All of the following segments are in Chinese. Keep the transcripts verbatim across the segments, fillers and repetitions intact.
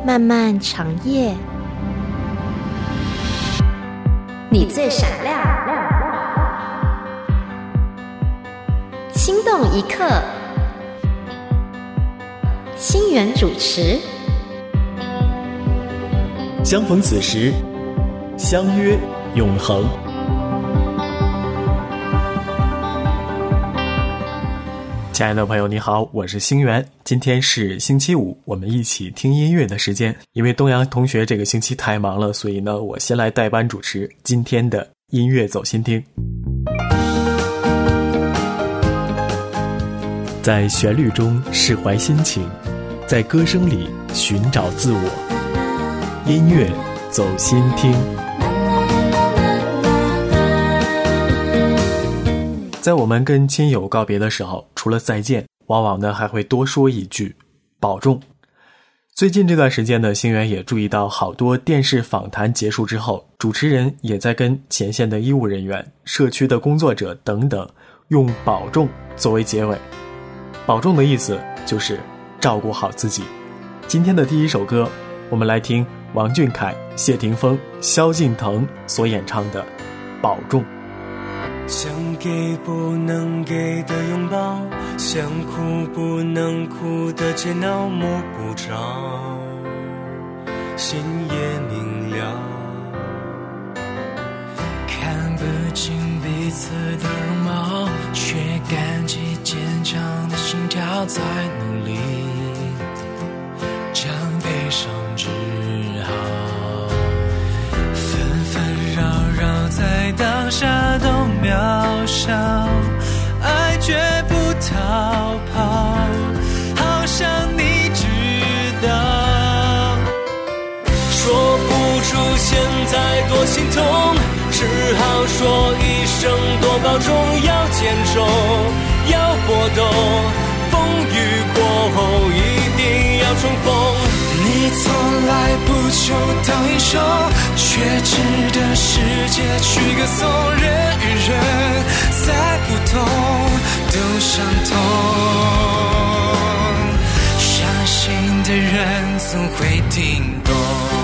漫漫长夜，你最闪亮，心动一刻，星源主持。 相逢此时，相约永恒。亲爱的朋友你好，我是星源。今天是星期五，我们一起听音乐的时间。因为东阳同学这个星期太忙了，所以呢我先来代班主持今天的音乐走心听。在旋律中释怀心情，在歌声里寻找自我。音乐走心听。在我们跟亲友告别的时候，除了再见，往往呢还会多说一句保重。最近这段时间呢，星源也注意到好多电视访谈结束之后，主持人也在跟前线的医务人员、社区的工作者等等用保重作为结尾。保重的意思就是照顾好自己。今天的第一首歌，我们来听王俊凯、谢霆锋、萧敬腾所演唱的保重。 想给不能给的拥抱，想哭不能哭的煎熬，摸不着，心也明了， 看不清彼此的容貌，却感激坚强的心跳，在努力将悲伤治好，纷纷扰扰在当下都渺小，爱绝不逃跑，好像你知道， 说不出现在多心痛，只好说一声多保重，要坚守，要搏斗，风雨过后一定要重逢。 你从来不求当英雄，却值得世界去歌颂，人与人再不同都相同，相信的人总会听懂。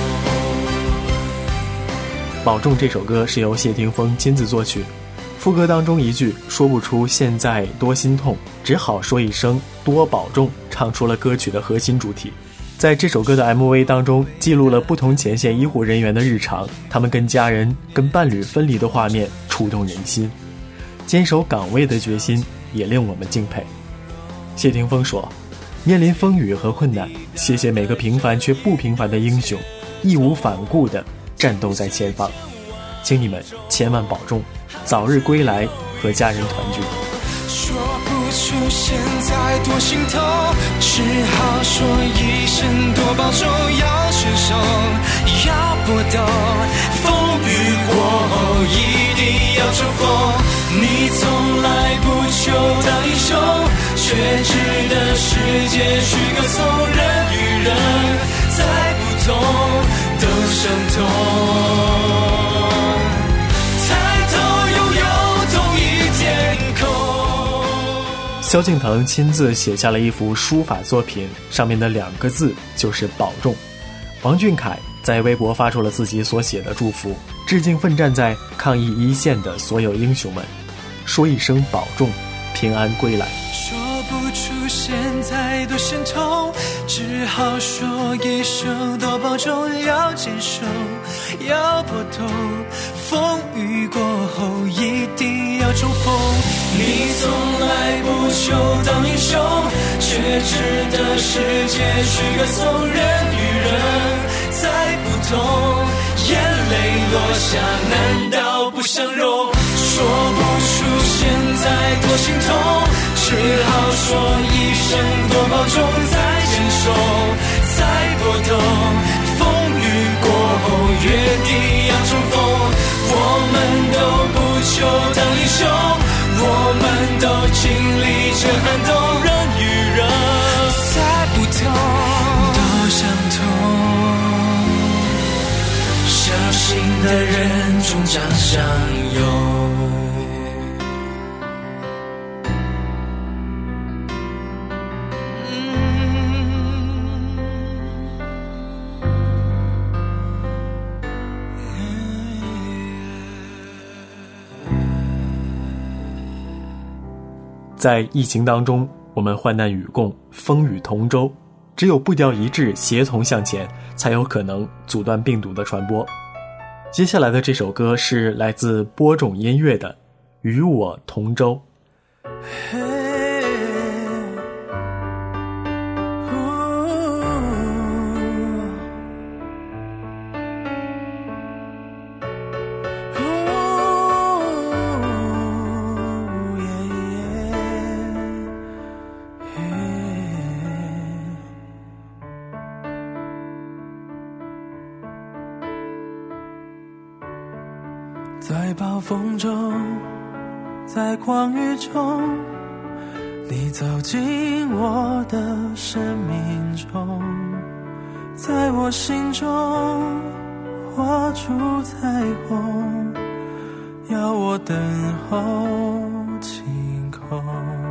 保重这首歌是由谢霆锋亲自作曲，副歌当中一句说不出现在多心痛，只好说一声多保重，唱出了歌曲的核心主题。在这首歌的 M V 当中，记录了不同前线医护人员的日常，他们跟家人、跟伴侣分离的画面触动人心，坚守岗位的决心也令我们敬佩。谢霆锋说，面临风雨和困难，谢谢每个平凡却不平凡的英雄，义无反顾地战斗在前方，请你们千万保重，早日归来和家人团聚。 说不出现在多心痛，只好说一声多保重，要坚守，要搏斗，风雨过后一定要重逢。你从来不求当英雄，却值得世界去歌颂，人与人再不同都相同， 萧敬腾亲自写下了一幅书法作品，上面的两个字就是保重。王俊凯在微博发出了自己所写的祝福，致敬奋战在抗疫一线的所有英雄们，说一声保重，平安归来。 说不出现在多心痛，只好说一声多保重，要坚守，要搏斗，风雨过后一定要重逢。 你从来不求当英雄，却值得世界去歌颂，人与人再不同，眼泪落下难道不相容？说不出现在多心痛，只好说一声多保重，再坚守，再搏斗，风雨过后约定要重逢。我们都不求当英雄，我们都经历着寒冬，人与人再不同都相同，相信的人终将相拥。 在疫情当中，我们患难与共，风雨同舟，只有步调一致，协同向前，才有可能阻断病毒的传播。接下来的这首歌是来自播种音乐的《与我同舟》。 在暴风中，在狂雨中，你走进我的生命中，在我心中画出彩虹，要我等候晴空。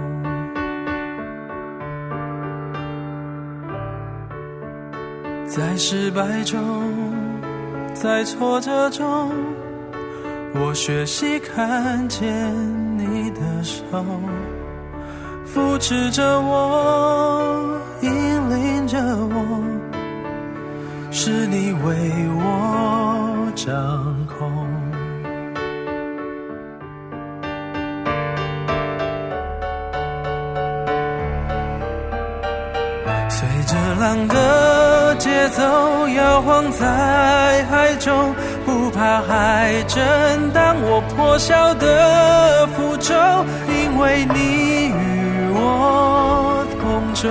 在失败中，在挫折中，我学习看见你的手，扶持着我，引领着我，是你为我掌控。随着浪的节奏摇晃在海中，不怕海震荡我破晓的符咒，因为你与我同舟。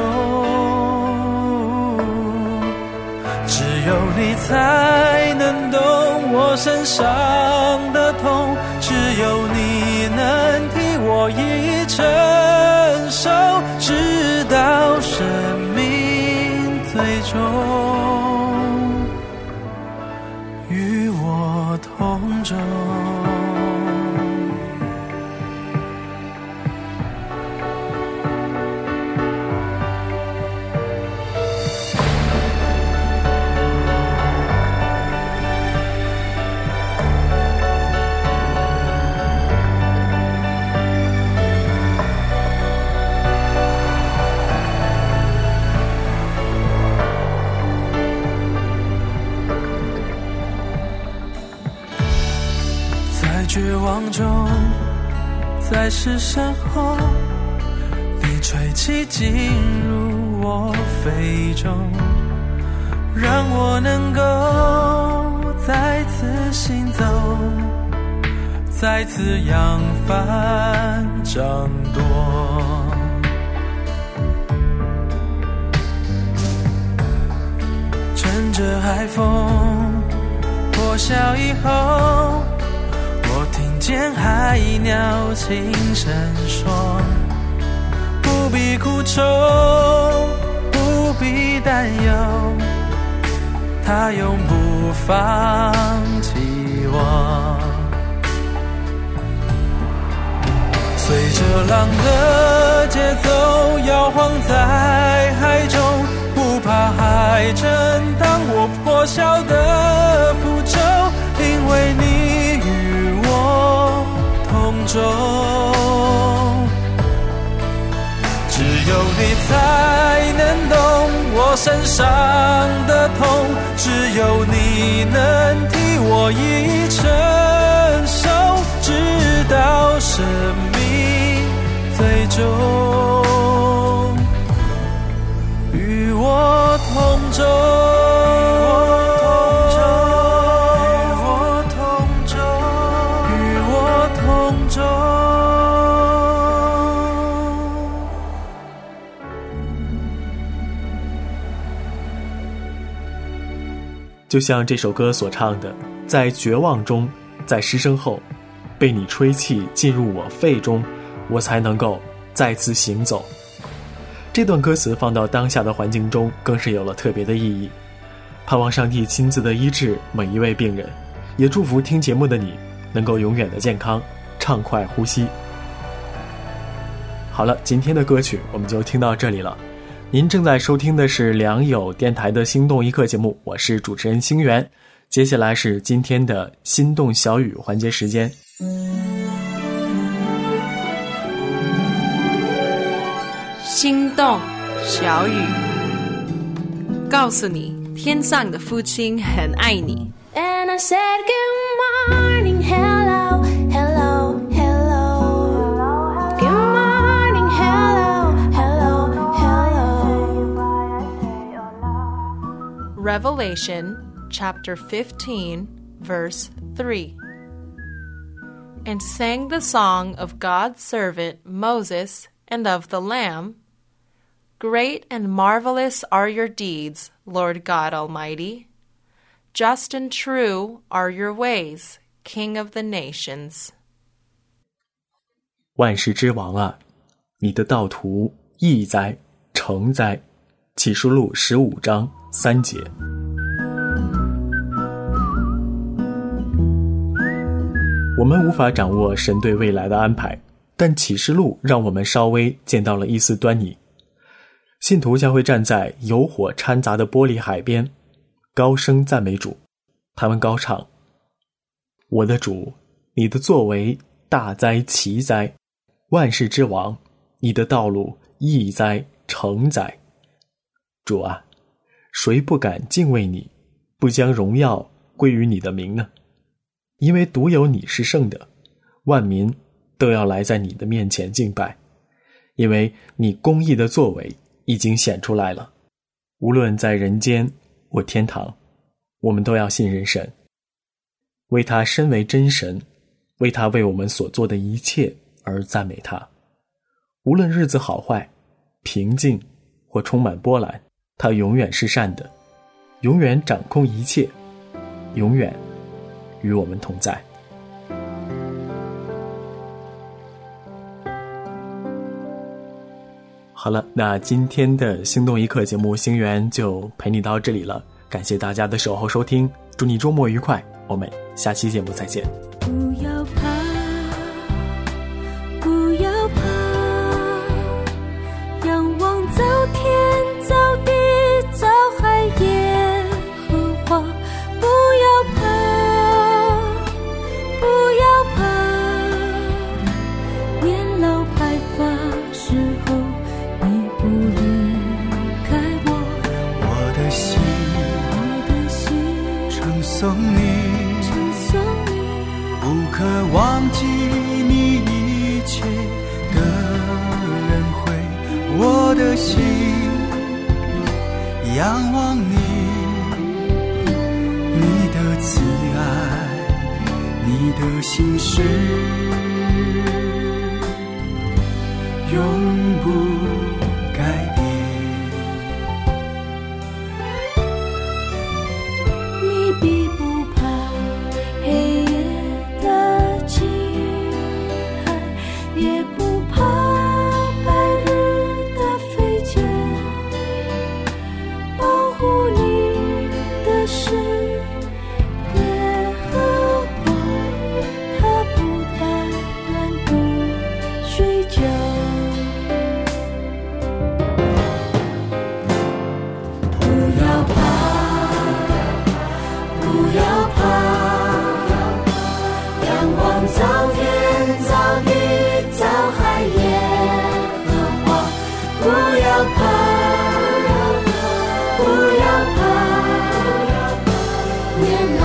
只有你才能懂我身上的痛，只有你能替我一承受，直到生命最终与我同舟。绝望中，在失声后，你吹气进入我肺中，让我能够再次行走，再次扬帆掌舵。趁着海风破晓以后，听见海鸟轻声说，不必苦愁，不必担忧，它永不放弃我。随着浪的节奏摇晃在海中，不怕海震荡我破晓的符咒，因为你与我同舟。只有你才能懂我身上的痛，只有你能替我一承受，直到生命最终与我同舟。 就像这首歌所唱的，在绝望中，在失声后，被你吹气进入我肺中，我才能够再次行走。这段歌词放到当下的环境中，更是有了特别的意义。盼望上帝亲自的医治每一位病人，也祝福听节目的你能够永远的健康，畅快呼吸。好了，今天的歌曲我们就听到这里了。您正在收听的是良友电台的心动一刻节目，我是主持人星源。接下来是今天的心动小语环节时间。 心动小雨，告诉你天上的父亲很爱你。 And I said good morning, hello, hello, hello. Good morning, hello, hello, hello. Revelation chapter fifteen, verse three. And sang the song of God's servant Moses and of the Lamb. Great and marvelous are your deeds, Lord God Almighty. Just and true are your ways, King of the nations. 万世之王啊，你的道途义哉，诚哉。启示录十五章三节。我们无法掌握神对未来的安排，但启示录让我们稍微见到了一丝端倪。信徒将会站在有火掺杂的玻璃海边，高声赞美主。他们高唱：我的主，你的作为大哉奇哉，万世之王，你的道路义哉诚哉。主啊，谁不敢敬畏你，不将荣耀归于你的名呢？因为独有你是圣的，万民都要来在你的面前敬拜，因为你公义的作为已经显出来了。无论在人间或天堂，我们都要信任神，为他身为真神，为他为我们所做的一切而赞美他。无论日子好坏，平静或充满波澜，他永远是善的，永远掌控一切，永远与我们同在。好了，那今天的心动一刻节目星源就陪你到这里了，感谢大家的守候收听，祝你周末愉快，我们下期节目再见。 不要怕，不要怕，仰望造天造地造海耶和华，不要怕，不要怕，年老白发时候你不离开我， 我的心， 我的心称颂你， 称颂你， 不可忘记你一切的恩惠。我的心仰望你，你的慈爱，你的心事永不改变。 你必不怕黑夜的惊骇，也不怕白日的飞剑，保护你的是耶和华，他不单单不睡觉。不要怕，不要怕，仰望造天造地造海耶和华，不要怕，不要怕，年